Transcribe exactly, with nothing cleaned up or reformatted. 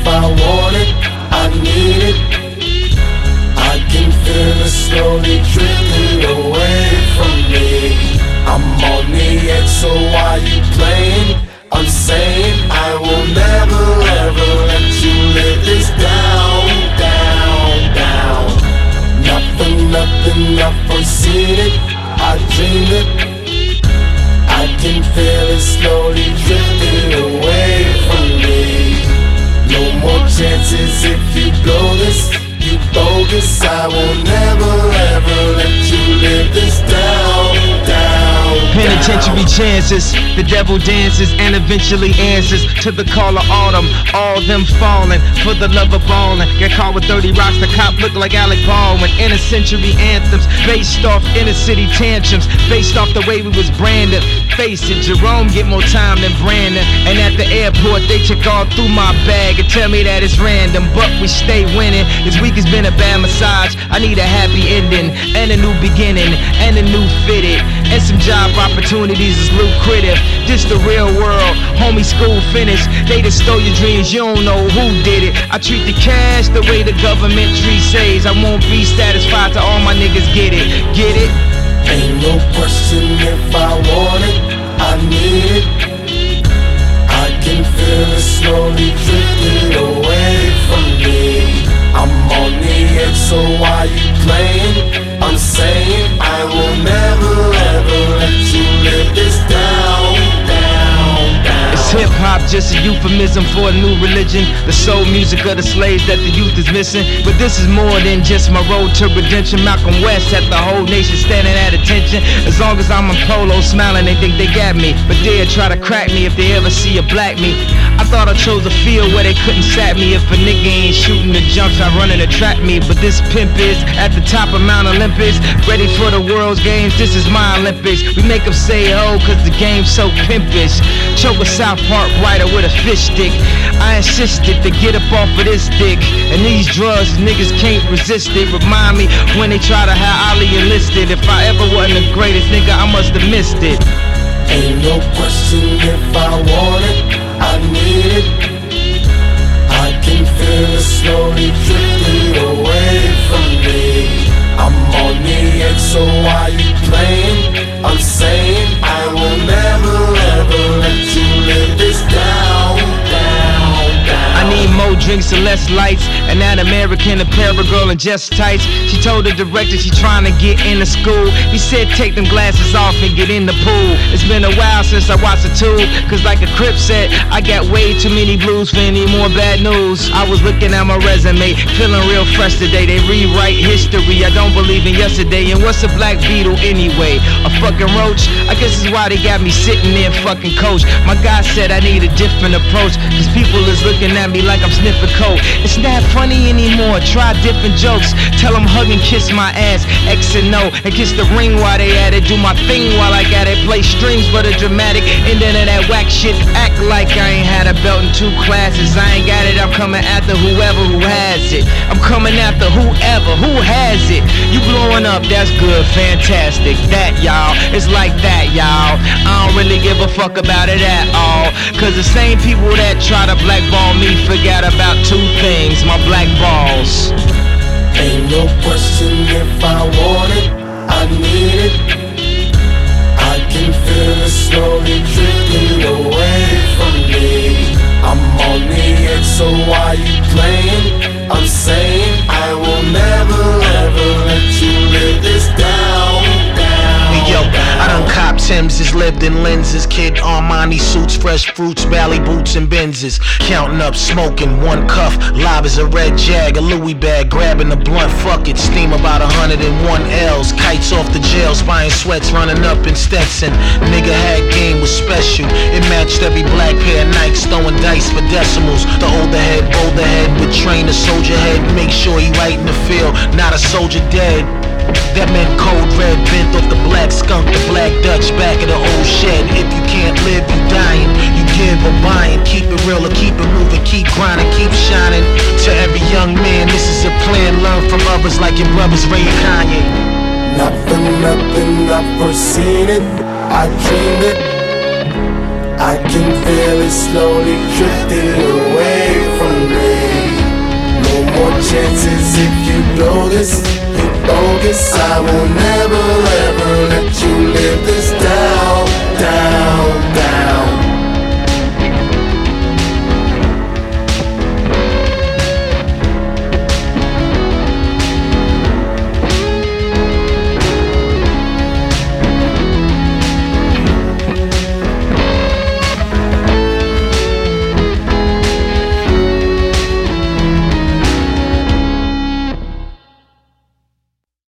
if I want it, I need it. I can feel it slowly drifting away from me. I'm on the edge, so why you playing? I'm saying I will never ever let you live this down, down, down. Not for nothing, I've foreseen it, I dreamed it. I can feel it slowly drifting away from me. No more chances if you blow this, you bogus. I will never ever let you live this down, down, down. Penitentiary chances, the devil dances and eventually answers to the call of autumn. All them falling for the love of ballin'. Get caught with thirty rocks, the cop look like Alec Baldwin. Inner century anthems based off inner city tantrums, based off the way we was branded. Face it, Jerome get more time than Brandon. And at the airport they check all through my bag and tell me that it's random, but we stay winning. This week has been a bad massage. I need a happy ending and a new beginning and a new fitted and some job opportunities is lucrative. This the real world, homie, school finished. They just stole your dreams, you don't know who did it. I treat the cash the way the government treats says. I won't be satisfied till all my niggas get it, get it? Ain't no question if I want it, I need it. I can feel it slowly drifting away from me. I'm on the edge, so why you playing? I'm saying I will never ever let you live this down, down, down. It's hip-hop, just a euphemism for a new religion. The soul music of the slaves that the youth is missing. But this is more than just my road to redemption. Malcolm West had the whole nation standing at attention. As long as I'm in polo smiling, they think they got me. But they'll try to crack me if they ever see a black me. I thought I chose a field where they couldn't sack me. If a nigga ain't shooting the jumps, I run in to trap me. But this pimp is at the top of Mount Olympus, ready for the world's games, this is my Olympics. We make them say oh, cause the game's so pimpish. Choke a South Park writer with a fish stick. I insisted to get up off of this dick. And these drugs, niggas can't resist it. Remind me when they try to have Ali enlisted. If I ever wasn't the greatest nigga, I must have missed it. Ain't no question if I want it, I need it. I can feel it slowly drifting away from me. I'm on the edge, so why you playing? I'm saying I will never ever let you live this down, down, down. I need more drinks and less lights. And that American Apparel girl in just tights. She told the director she trying to get into school. He said take them glasses off and get in the pool. It's been a while since I watched the tube, cause like a Crip said, I got way too many blues for any more bad news. I was looking at my resume, feeling real fresh today. They rewrite history, I don't believe in yesterday. And what's a black beetle anyway? A fucking roach? I guess is why they got me sitting there fucking coach. My guy said I need a different approach, cause people is looking at me like I'm sniffing coke. It's not funny anymore, try different jokes. Tell them hug and kiss my ass, X and O, and kiss the ring while they at it. Do my thing while I got it, play strings for the dramatic ending of that whack shit. Act like I ain't had a belt in two classes. I ain't got it, I'm coming after whoever who has it. I'm coming after whoever who has it. You blowing up, that's good, fantastic. That y'all, it's like that y'all. I don't really give a fuck about it at all, cause the same people that try to blackball me forgot about two things, my black balls. Ain't no question if I want it, I need it. I can feel it slowly drifting away from me. I'm on the edge, so why you playing? I'm saying I will never ever let you live this down, down. Yo, I done cop Tim's, lived in lenses, kid Armani suits, fresh fruits, Bally boots and Benzes. Counting up, smoking, one cuff, live as a red jag, a Louis bag, grabbing the blunt, fuck it, steam about a hundred and one L's, kites off the jails, buying sweats, running up in Stetson. Nigga had game was special, it matched every black pair of Nikes, throwing dice for decimals. The older head, bolder head, would train a soldier head, make sure he right in the field, not a soldier dead. That meant cold red, bent off the black skunk, the black Dutch, back of the old shed. If you can't live, you dying, you give or buying. Keep it real or keep it moving, keep grinding, keep shining. To every young man, this is a plan, learn from others like your brothers Ray and Kanye. Not for nothing, I've foreseen it, I dreamed it. I can feel it slowly drifting away from me. more chances if you blow this. You bogus. I will never ever let you live this down, down.